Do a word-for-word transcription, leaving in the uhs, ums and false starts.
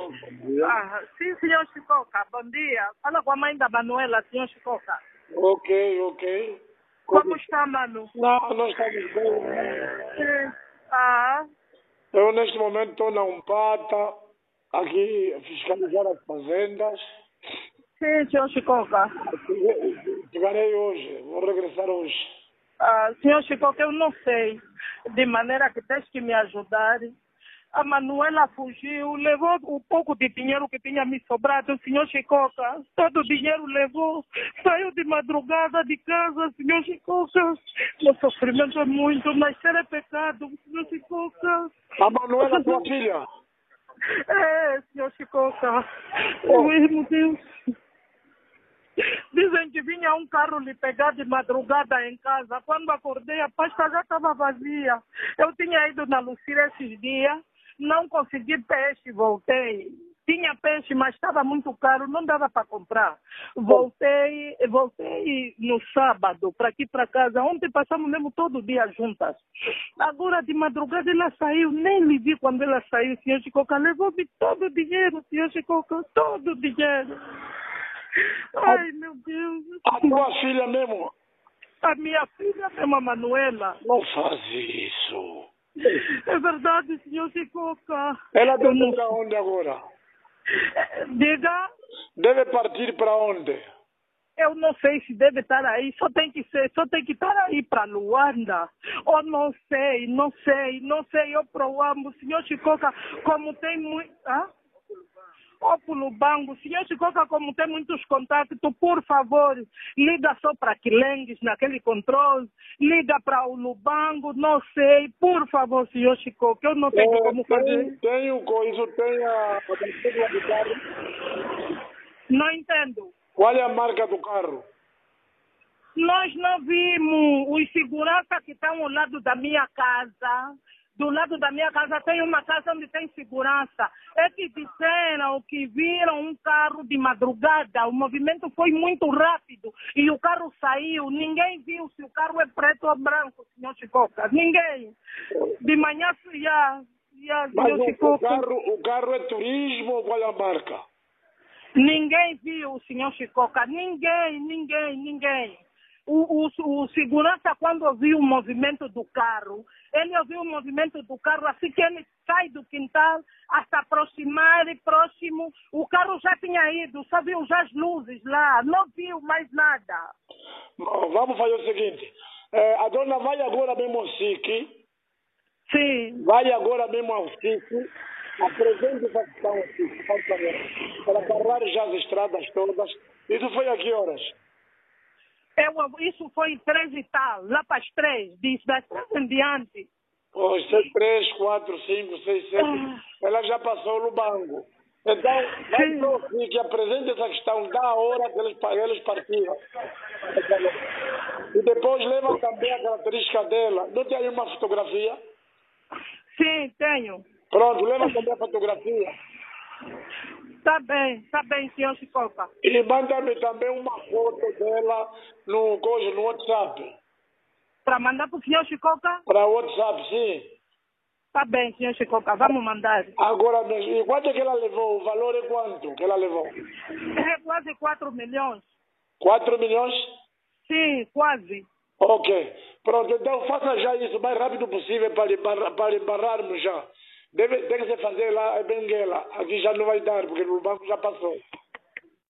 bom dia. Ah, sim, senhor Chicoca, bom dia. Fala com a mãe da Manuela, senhor Chicoca. Ok, ok. Como está, Manu? Não, nós estamos bem. Sim. Ah, Eu, neste momento, estou na Umpata, aqui, a fiscalizar as fazendas. sim, senhor Chicoca. Chegarei hoje, vou regressar hoje. Ah, senhor Chicoca, eu não sei, de maneira que tens que me ajudar. A Manuela fugiu, levou o pouco de dinheiro que tinha me sobrado, senhor Chicoca. Todo o dinheiro levou, saiu de madrugada de casa, senhor Chicoca. Meu sofrimento é muito, nascer é pecado, senhor Chicoca. A Manuela, tua filha? É, senhor Chicoca. Oh. Meu Deus. Dizem que vinha um carro lhe pegar de madrugada em casa. Quando acordei, a pasta já estava vazia. Eu tinha ido na Lucira esses dias, não consegui peixe, voltei. Tinha peixe, mas estava muito caro, não dava para comprar. Voltei, voltei no sábado, para aqui para casa. Ontem passamos mesmo todo o dia juntas. Agora de madrugada ela saiu, nem lhe vi quando ela saiu, senhor Chicoca. Levou-me todo o dinheiro, senhor Chicoca, todo o dinheiro. Ai, meu Deus. A tua filha mesmo? A minha filha mesmo, a Manuela. Não faz isso. É verdade, senhor Chicoca. Ela Eu deve não... para onde agora? Diga, Deve partir para onde? eu não sei se deve estar aí, só tem que ser, só tem que estar aí para Luanda. Ou não sei, não sei, não sei, eu proamo, senhor Chicoca, como tem muito... Ah? Ou para o Lubango, senhor Chicoca, como tem muitos contatos, por favor, liga só para Quilengues, naquele controle, liga para o Lubango, não sei, por favor, senhor Chicoca, eu não tenho É, como tem, fazer. tem o coisa, tem a, a matrícula do carro. Não entendo. Qual é a marca do carro? Nós não vimos os seguranças que estão ao lado da minha casa. Do lado da minha casa tem uma casa onde tem segurança. É que disseram que viram um carro de madrugada. O movimento foi muito rápido e o carro saiu. Ninguém viu se o carro é preto ou branco, senhor Chicoca. Ninguém. De manhã, já, já, Mas senhor o, o, Chicoca. carro, o carro é turismo ou qual é a marca? Ninguém viu, senhor Chicoca. Ninguém, ninguém, ninguém. O, o, o segurança, quando ouviu o movimento do carro, ele ouviu o movimento do carro, assim que ele sai do quintal, hasta aproximar e próximo, o carro já tinha ido, só viu já as luzes lá, não viu mais nada. Bom, vamos fazer o seguinte, é, a dona vai agora mesmo ao S I C, Sim. vai agora mesmo ao S I C, apresente essa questão ao S I C, para parar já as estradas todas. Isso foi a que horas? Eu, isso foi três e tal, lá para as três, diz, das três em diante. Pois, três, quatro, cinco, seis, sete, Ah. ela já passou no banco. Então, vai para o S I C, apresente essa questão da hora que eles, eles partiram. E depois leva também a característica dela. Não tem aí uma fotografia? Sim, tenho. Pronto, leva também a fotografia. Tá bem, tá bem, senhor Chicoca. E manda-me também uma foto dela no, coisa, no WhatsApp. Para mandar para o senhor Chicoca? Para o WhatsApp, sim. Tá bem, senhor Chicoca, vamos mandar. Agora mesmo. E quanto é que ela levou? O valor é quanto que ela levou? É quase quatro milhões. quatro milhões? Sim, quase. Ok. Pronto, então faça já isso o mais rápido possível para, embarrar, para embarrarmos já. Deve, deve se fazer lá em Benguela. Aqui já não vai dar, porque no banco já passou.